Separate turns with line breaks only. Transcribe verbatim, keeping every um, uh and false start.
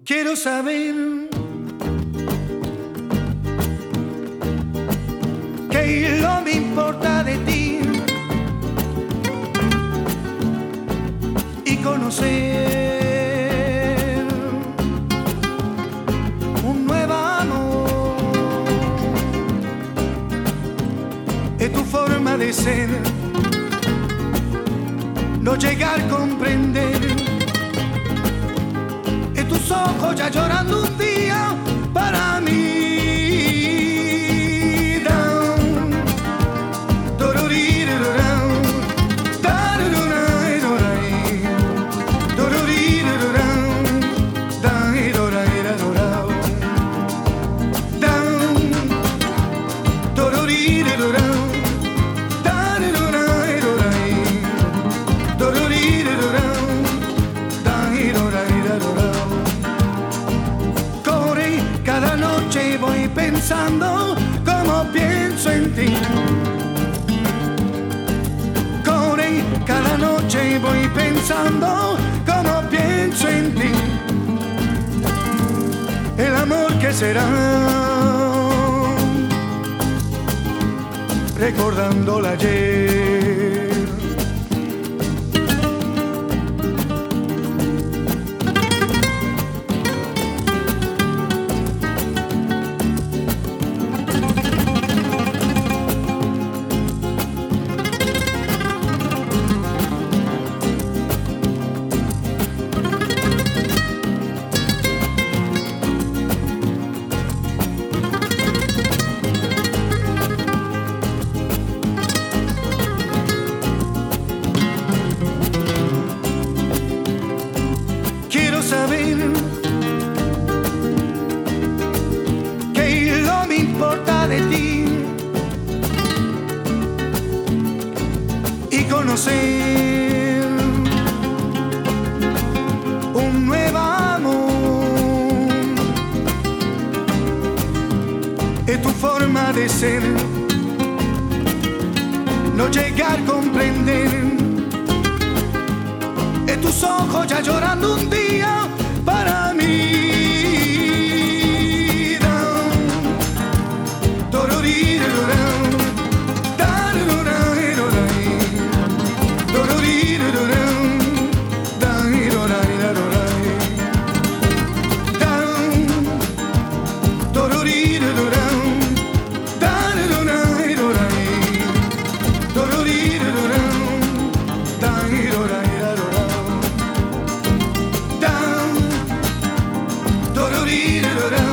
Quiero saber qué no me importa de ti y conocer un nuevo amor. Es tu forma de ser, no llegar a comprender. En tus ojos ya llorando un día para mí. Cada noche voy pensando como pienso en ti. Corre, cada noche voy pensando como pienso en ti. El amor que será, recordando el ayer. Saber que no me importa de ti y conocer un nuevo amor. Es tu forma de ser, no llegar a comprender. En tus ojos ya llorando un día para mí. Down,